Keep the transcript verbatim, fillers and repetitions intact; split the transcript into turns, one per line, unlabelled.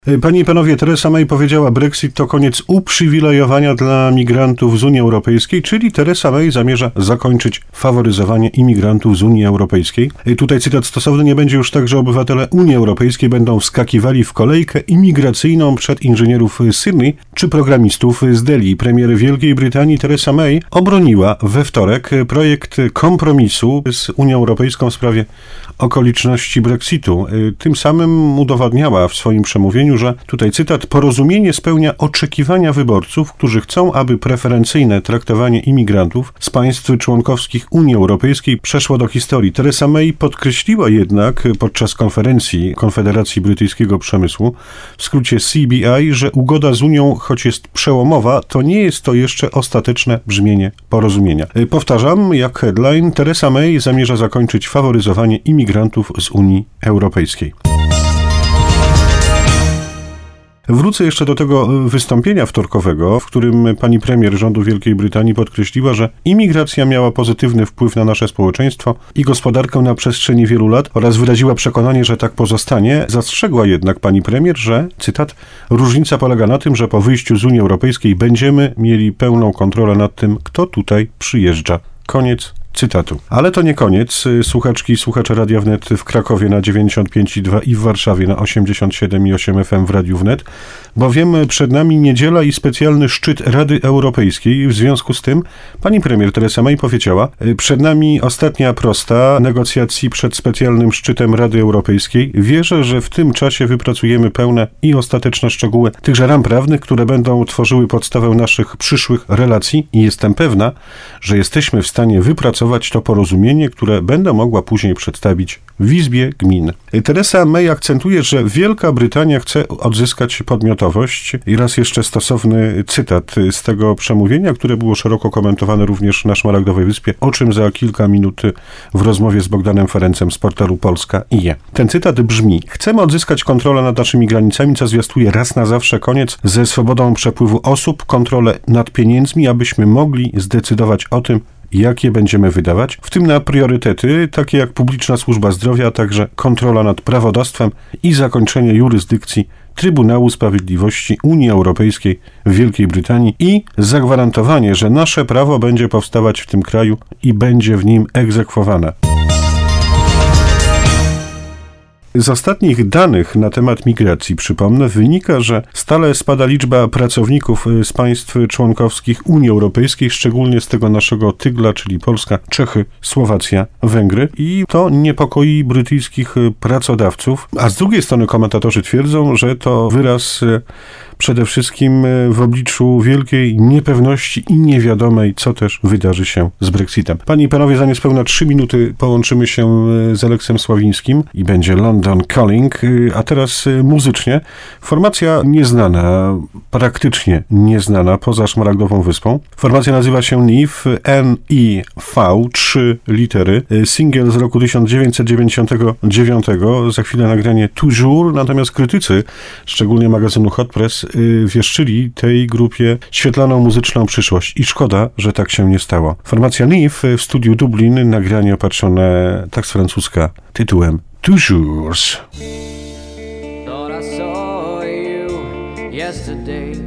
Panie i panowie, Theresa May powiedziała, Brexit to koniec uprzywilejowania dla migrantów z Unii Europejskiej, czyli Theresa May zamierza zakończyć faworyzowanie imigrantów z Unii Europejskiej. Tutaj cytat stosowny: nie będzie już tak, że obywatele Unii Europejskiej będą wskakiwali w kolejkę imigracyjną przed inżynierów z Sydney czy programistów z Delhi. Premier Wielkiej Brytanii Theresa May obroniła we wtorek projekt kompromisu z Unią Europejską w sprawie okoliczności Brexitu. Tym samym udowadniała w swoim przemówieniu, że, tutaj cytat, porozumienie spełnia oczekiwania wyborców, którzy chcą, aby preferencyjne traktowanie imigrantów z państw członkowskich Unii Europejskiej przeszło do historii. Theresa May podkreśliła jednak podczas konferencji Konfederacji Brytyjskiego Przemysłu, w skrócie C B I, że ugoda z Unią, choć jest przełomowa, to nie jest to jeszcze ostateczne brzmienie porozumienia. Powtarzam, jak headline, Theresa May zamierza zakończyć faworyzowanie imigrantów z Unii Europejskiej. Wrócę jeszcze do tego wystąpienia wtorkowego, w którym pani premier rządu Wielkiej Brytanii podkreśliła, że imigracja miała pozytywny wpływ na nasze społeczeństwo i gospodarkę na przestrzeni wielu lat oraz wyraziła przekonanie, że tak pozostanie. Zastrzegła jednak pani premier, że, cytat, różnica polega na tym, że po wyjściu z Unii Europejskiej będziemy mieli pełną kontrolę nad tym, kto tutaj przyjeżdża. Koniec cytatu. Ale to nie koniec. Słuchaczki i słuchacze Radia Wnet w Krakowie na dziewięćdziesiąt pięć i dwa i w Warszawie na osiemdziesiąt siedem i osiem F M w Radiu Wnet, bowiem przed nami niedziela i specjalny szczyt Rady Europejskiej. W związku z tym pani premier Theresa May powiedziała, przed nami ostatnia prosta negocjacji przed specjalnym szczytem Rady Europejskiej. Wierzę, że w tym czasie wypracujemy pełne i ostateczne szczegóły tychże ram prawnych, które będą tworzyły podstawę naszych przyszłych relacji i jestem pewna, że jesteśmy w stanie wypracować to porozumienie, które będę mogła później przedstawić w Izbie Gmin. Theresa May akcentuje, że Wielka Brytania chce odzyskać podmiotowość i raz jeszcze stosowny cytat z tego przemówienia, które było szeroko komentowane również na Szmaragdowej Wyspie, o czym za kilka minut w rozmowie z Bogdanem Ferencem z portalu Polska i je. Ten cytat brzmi: chcemy odzyskać kontrolę nad naszymi granicami, co zwiastuje raz na zawsze koniec ze swobodą przepływu osób, kontrolę nad pieniędzmi, abyśmy mogli zdecydować o tym, jakie będziemy wydawać, w tym na priorytety, takie jak publiczna służba zdrowia, a także kontrola nad prawodawstwem i zakończenie jurysdykcji Trybunału Sprawiedliwości Unii Europejskiej w Wielkiej Brytanii i zagwarantowanie, że nasze prawo będzie powstawać w tym kraju i będzie w nim egzekwowane. Z ostatnich danych na temat migracji, przypomnę, wynika, że stale spada liczba pracowników z państw członkowskich Unii Europejskiej, szczególnie z tego naszego tygla, czyli Polska, Czechy, Słowacja, Węgry, i to niepokoi brytyjskich pracodawców, a z drugiej strony komentatorzy twierdzą, że to wyraz przede wszystkim w obliczu wielkiej niepewności i niewiadomej, co też wydarzy się z Brexitem. Panie i panowie, za niespełna trzy minuty połączymy się z Aleksem Sławińskim i będzie London Calling, a teraz muzycznie. Formacja nieznana, praktycznie nieznana poza Szmaragdową Wyspą. Formacja nazywa się N I V, N I V, trzy litery. Singiel z roku tysiąc dziewięćset dziewięćdziesiątego dziewiątego, za chwilę nagranie Toujours, natomiast krytycy, szczególnie magazynu Hot Press, wieszczyli tej grupie świetlaną muzyczną przyszłość i szkoda, że tak się nie stało. Formacja N I V w studiu Dublin, nagranie opatrzone tak z francuska tytułem Toujours.
Thought I saw you yesterday.